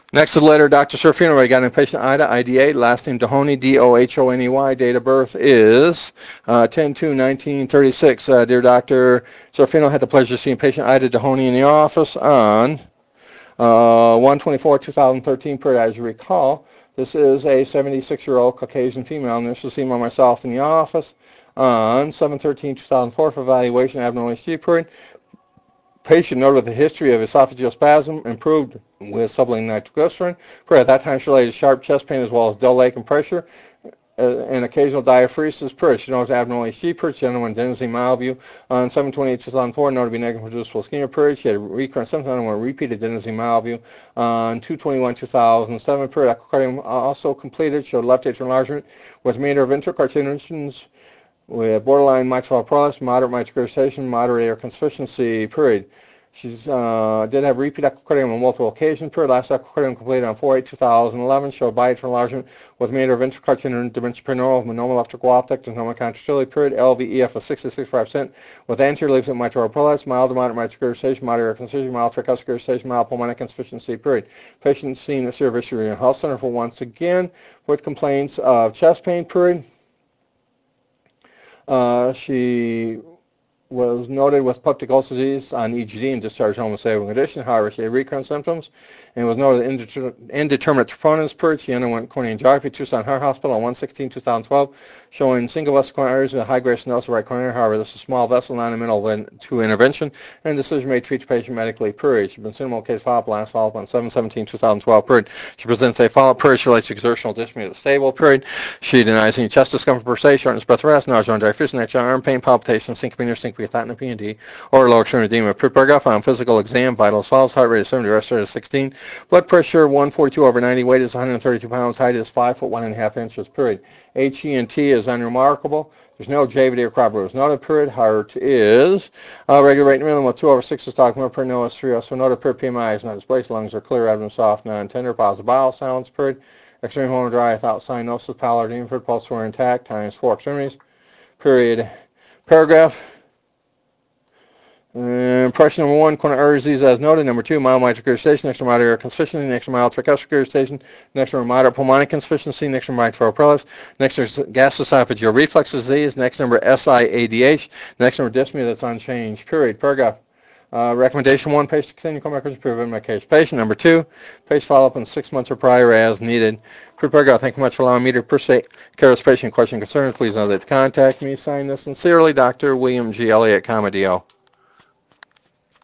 Next to the letter, Dr. Serafino, regarding patient Ida, IDA, last name Dohoney, Dohoney. Date of birth is 10/2/1936. Dear Dr. Serafino, had the pleasure of seeing patient Ida Dohoney in the office on 1/24/2013. As you recall, this is a 76-year-old Caucasian female, and this was seen by myself in the office on 7/13/2004 for evaluation abdominal HT period. Patient noted with a history of esophageal spasm, improved with sublingual nitroglycerin. At that time, she related sharp chest pain as well as dull leg and pressure, and occasional diaphoresis. She noted abnormal HG period. She underwent adenosine myelview on 7/28/2004, noted to be negative for reducible ischemia period. She had recurrent symptoms and underwent repeated adenosine myelview on 2/21/2007 period. Echocardium also completed, showed left atrial enlargement with remainder of intracarcinogens with borderline mitral prolapse, moderate mitral regurgitation, moderate aortic insufficiency period. She did have repeat echocardiogram on multiple occasions. Last echocardiogram completed on 4/8/2011 showed biatrial enlargement with remainder of intracarcinogen dimension perineural with normal left optic and normal contractility period. LVEF of 66% with anterior leaflet mitral prolapse, mild to moderate mitral regurgitation, moderate aortic incision, mild tricuspid regurgitation, mild pulmonic insufficiency period. Patient seen at Sierra Vista Regional Health Center for once again with complaints of chest pain period. She was noted with peptic ulcer disease on EGD and discharged home with stable condition. However, she had recurrent symptoms and was noted indeterminate troponins period. She underwent coronary angiography, Tucson Heart Hospital on 1/16/2012, showing single vessel coronary arteries with high-grade stenosis of right coronary. However, this is a small vessel, non-amenable to intervention, and decision made to treat the patient medically period. She's been minimal case follow-up, last follow-up on 7/17/2012 period. She presents a follow-up period. She relates to exertional dyspnea at the stable period. She denies any chest discomfort per se, shortness, breath, rest, nausea, diaphoresis, neck, arm pain, palpitations, syncope, or syncope, without P&D, or lower extremity edema. Paragraph on physical exam, vitals follows, heart rate is 70, rest rate is 16, blood pressure 142/90, weight is 132 pounds, height is 5 foot 1.5 inches, period. HENT is unremarkable. There's no JVD or crop bruise noted, period. Heart is regular rate minimum of 2/6 systolic per no is 3. So noted, period. PMI is not displaced. Lungs are clear, abdomen soft, non-tender, positive bowel sounds, period. Extreme home dry without cyanosis, pallor, edema, period. Pulse were intact, times 4 extremities, period. Paragraph. Impression number 1, coronary artery disease as noted. Number 2, mild mitral regurgitation. Next to moderate aortic insufficiency. Next to mild tricuspid regurgitation. Next to moderate pulmonic insufficiency. Next to mitral prolapse. Next to gastroesophageal reflux disease. Next number SIADH. Next number dyspnea that's unchanged. Period. Paragraph. Recommendation 1, patient continue coma records prevent medication. Patient number 2, patient follow-up in 6 months or prior as needed. Paragraph. Thank you much for allowing me to appreciate care of this patient. Question concerns, please know that to contact me. Sign this sincerely, Dr. William G. Elliott, Comedio.